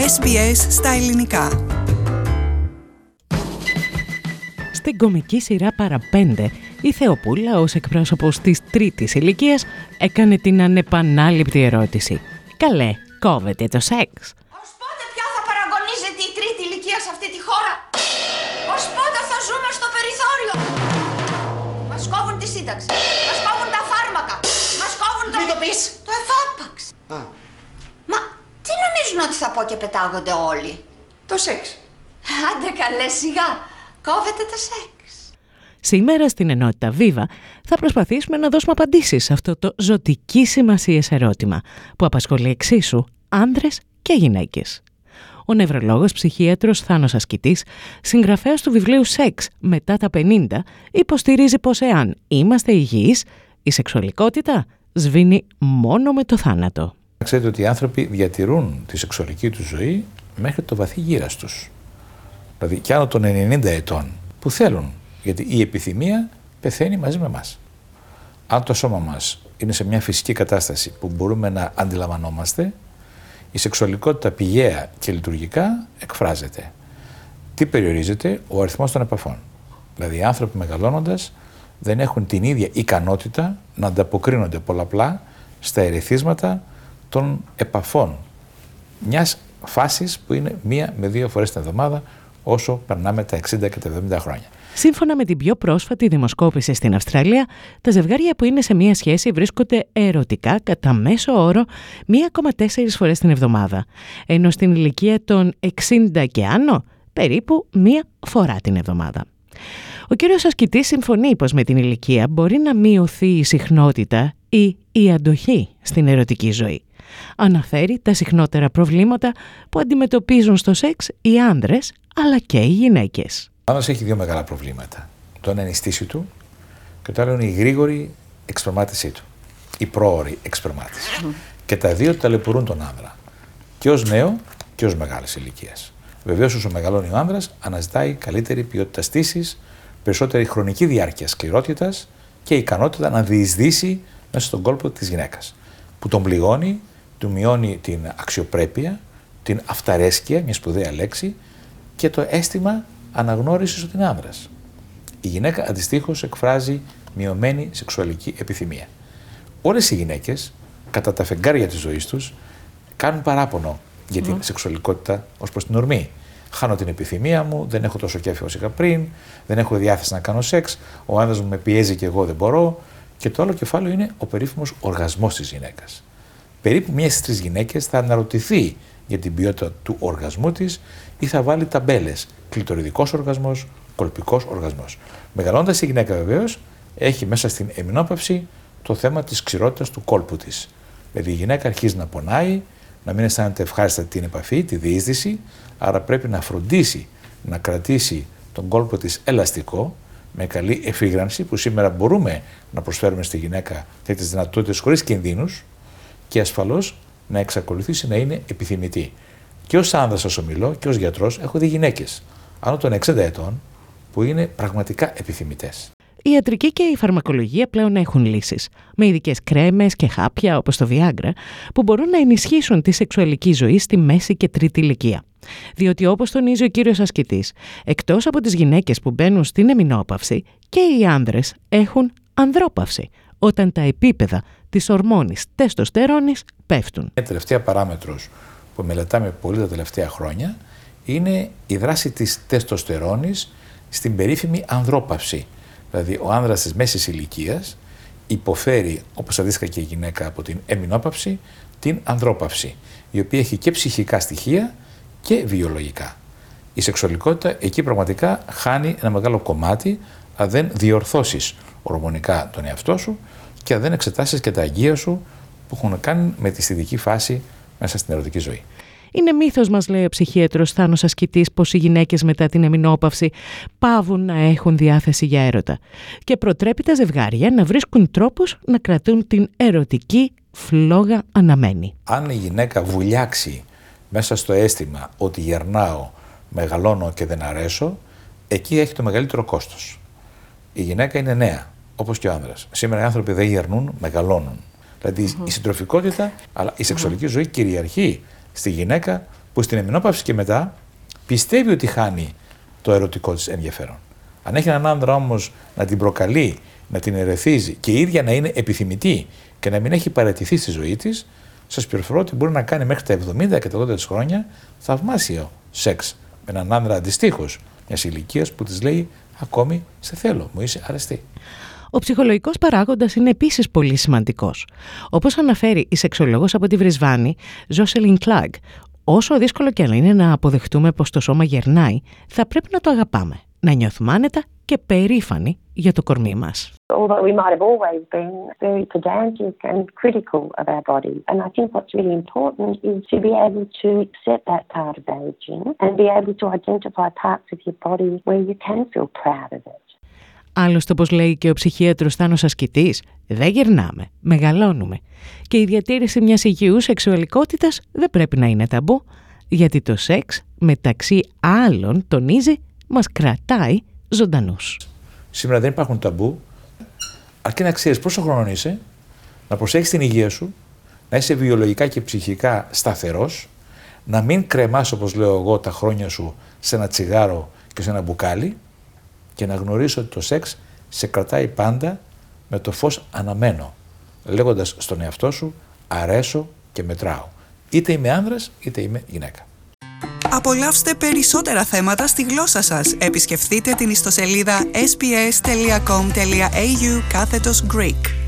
SBS στα ελληνικά. Στην κομική σειρά Παραπέντε, η Θεοπούλα ως εκπρόσωπος της τρίτης ηλικίας έκανε την ανεπανάληπτη ερώτηση. Καλέ, κόβεται το σεξ? Ως πότε πια θα παραγωνίζεται η τρίτη ηλικία σε αυτή τη χώρα? Ως πότε θα ζούμε στο περιθώριο? Μας κόβουν τη σύνταξη, μας κόβουν τα φάρμακα, μας κόβουν το... Μην το πεις! Το εφάπαξ. Μα τι νομίζουν ότι θα πω και πετάγονται όλοι? Το σεξ. Άντε καλέ, σιγά, κόβεται το σεξ. Σήμερα στην ενότητα Βίβα θα προσπαθήσουμε να δώσουμε απαντήσεις σε αυτό το ζωτική σημασίας ερώτημα που απασχολεί εξίσου άνδρες και γυναίκες. Ο νευρολόγος ψυχίατρος Θάνος Ασκητής, συγγραφέας του βιβλίου «Σεξ μετά τα 50», υποστηρίζει πως εάν είμαστε υγιείς, η σεξουαλικότητα σβήνει μόνο με το θάνατο. Ξέρετε ότι οι άνθρωποι διατηρούν τη σεξουαλική τους ζωή μέχρι το βαθύ γύρας τους. Δηλαδή και άνω των 90 ετών που θέλουν, γιατί η επιθυμία πεθαίνει μαζί με εμάς. Αν το σώμα μας είναι σε μια φυσική κατάσταση που μπορούμε να αντιλαμβανόμαστε, η σεξουαλικότητα πηγαία και λειτουργικά εκφράζεται. Τι περιορίζεται? Ο αριθμός των επαφών. Δηλαδή οι άνθρωποι μεγαλώνοντας δεν έχουν την ίδια ικανότητα να ανταποκρίνονται πολλαπλά στα ερεθίσματα των επαφών μιας φάσης που είναι 1 με 2 φορές την εβδομάδα όσο περνάμε τα 60 και τα 70 χρόνια. Σύμφωνα με την πιο πρόσφατη δημοσκόπηση στην Αυστραλία, τα ζευγάρια που είναι σε μία σχέση βρίσκονται ερωτικά κατά μέσο όρο 1,4 φορές την εβδομάδα, ενώ στην ηλικία των 60 και άνω περίπου 1 φορά την εβδομάδα. Ο κύριος Ασκητής συμφωνεί πως με την ηλικία μπορεί να μειωθεί η συχνότητα ή η αντοχή στην ερωτική ζωή. Αναφέρει τα συχνότερα προβλήματα που αντιμετωπίζουν στο σεξ οι άνδρες αλλά και οι γυναίκες. Ο άνδρας έχει 2 μεγάλα προβλήματα. Το ένα είναι η στήση του και το άλλο είναι η γρήγορη εξπερμάτισή του. Η πρόωρη εξπερμάτιση. Και τα 2 ταλαιπωρούν τον άνδρα. Και ως νέο και ως μεγάλης ηλικίας. Βεβαίως, όσο μεγαλώνει ο άνδρας, αναζητάει καλύτερη ποιότητα στήσης, περισσότερη χρονική διάρκεια σκληρότητας και ικανότητα να διεισδύσει μέσα στον κόλπο της γυναίκας. Που τον πληγώνει, του μειώνει την αξιοπρέπεια, την αυταρέσκεια, μια σπουδαία λέξη, και το αίσθημα αναγνώρισης ότι είναι άνδρας. Η γυναίκα αντιστοίχως εκφράζει μειωμένη σεξουαλική επιθυμία. Όλες οι γυναίκες, κατά τα φεγγάρια της ζωής τους, κάνουν παράπονο για την σεξουαλικότητα ως προς την ορμή. Χάνω την επιθυμία μου, δεν έχω τόσο κέφι όσο είχα πριν, δεν έχω διάθεση να κάνω σεξ, ο άνδρας μου με πιέζει και εγώ δεν μπορώ. Και το άλλο κεφάλαιο είναι ο περίφημος οργασμός της γυναίκας. Περίπου 1 στις 3 γυναίκες θα αναρωτηθεί για την ποιότητα του οργασμού της ή θα βάλει ταμπέλες. Κλειτοριδικός οργασμός, κολπικός οργασμός. Μεγαλώντας η γυναίκα βεβαίως έχει μέσα στην εμεινόπαυση το θέμα της ξηρότητας του κόλπου της. Δηλαδή η γυναίκα αρχίζει να πονάει, να μην αισθάνεται ευχάριστα την επαφή, τη διείσδυση, άρα πρέπει να φροντίσει να κρατήσει τον κόλπο της ελαστικό, με καλή εφήγρανση που σήμερα μπορούμε να προσφέρουμε στη γυναίκα τέτοιες δυνατότητες χωρίς κινδύνους και ασφαλώς να εξακολουθήσει να είναι επιθυμητή. Και ως άνδρας σας ομιλώ και ως γιατρός έχω δει γυναίκες άνω των 60 ετών που είναι πραγματικά επιθυμητές. Η ιατρική και η φαρμακολογία πλέον έχουν λύσεις, με ειδικές κρέμες και χάπια όπως το Viagra, που μπορούν να ενισχύσουν τη σεξουαλική ζωή στη μέση και τρίτη ηλικία. Διότι όπως τονίζει ο κύριος Ασκητής, εκτός από τις γυναίκες που μπαίνουν στην εμεινόπαυση, και οι άνδρες έχουν ανδρόπαυση, όταν τα επίπεδα της ορμόνης τεστοστερόνης πέφτουν. Η τελευταία παράμετρος που μελετάμε πολύ τα τελευταία χρόνια είναι η δράση της τεστοστερόνης στην περίφημη ανδρόπαυση. Δηλαδή ο άνδρας της μέσης ηλικίας υποφέρει, όπως αντίστοιχα και η γυναίκα, από την εμεινόπαυση, την ανδρόπαυση, η οποία έχει και ψυχικά στοιχεία και βιολογικά. Η σεξουαλικότητα εκεί πραγματικά χάνει ένα μεγάλο κομμάτι αν δεν διορθώσεις ορμονικά τον εαυτό σου και αν δεν εξετάσεις και τα αγκία σου που έχουν να κάνουν με τη αισθητική φάση μέσα στην ερωτική ζωή. Είναι μύθος, μας λέει ο ψυχίατρος Θάνος Ασκητής, πως οι γυναίκες μετά την εμεινόπαυση παύουν να έχουν διάθεση για έρωτα και προτρέπει τα ζευγάρια να βρίσκουν τρόπους να κρατούν την ερωτική φλόγα αναμένη. Αν η γυναίκα βουλιάξει μέσα στο αίσθημα ότι γερνάω, μεγαλώνω και δεν αρέσω, εκεί έχει το μεγαλύτερο κόστος. Η γυναίκα είναι νέα, όπως και ο άνδρας. Σήμερα οι άνθρωποι δεν γερνούν, μεγαλώνουν. Δηλαδή η συντροφικότητα, αλλά η σεξουαλική ζωή κυριαρχεί στη γυναίκα που στην εμεινόπαυση και μετά πιστεύει ότι χάνει το ερωτικό της ενδιαφέρον. Αν έχει έναν άντρα όμως να την προκαλεί, να την ερεθίζει και η ίδια να είναι επιθυμητή και να μην έχει παραιτηθεί στη ζωή της, σας πληροφορώ ότι μπορεί να κάνει μέχρι τα 70 και τα 80 της χρόνια θαυμάσιο σεξ με έναν άντρα αντιστοίχως μιας ηλικίας που της λέει ακόμη σε θέλω, μου είσαι αρεστή. Ο ψυχολογικός παράγοντας είναι επίσης πολύ σημαντικός. Όπως αναφέρει η σεξολόγος από τη Βρισβάνη, Ζόσελιν Κλάγκ, όσο δύσκολο και αν είναι να αποδεχτούμε πως το σώμα γερνάει, θα πρέπει να το αγαπάμε, να νιώθουμε άνετα και περήφανοι για το κορμί μας. Although we might have always been very pedantic and critical of our body. And I think what's really important is to be able to accept that part of aging and be able to identify parts of your body where you can feel proud of it. Άλλωστε, όπως λέει και ο ψυχίατρος Θάνος Ασκητής, δεν γερνάμε, μεγαλώνουμε. Και η διατήρηση μιας υγιούς σεξουαλικότητας δεν πρέπει να είναι ταμπού, γιατί το σεξ, μεταξύ άλλων, τονίζει, μας κρατάει ζωντανούς. Σήμερα δεν υπάρχουν ταμπού, αρκεί να ξέρεις πόσο χρόνο είσαι, να προσέχεις την υγεία σου, να είσαι βιολογικά και ψυχικά σταθερός, να μην κρεμάς, όπως λέω εγώ, τα χρόνια σου σε ένα τσιγάρο και σε ένα μπουκάλι και να γνωρίσεις ότι το σεξ σε κρατάει πάντα με το φως αναμένο, λέγοντας στον εαυτό σου αρέσω και μετράω. Είτε είμαι άνδρας είτε είμαι γυναίκα. Απολαύστε περισσότερα θέματα στη γλώσσα σας. Επισκεφτείτε την ιστοσελίδα sbs.com.au/Greek.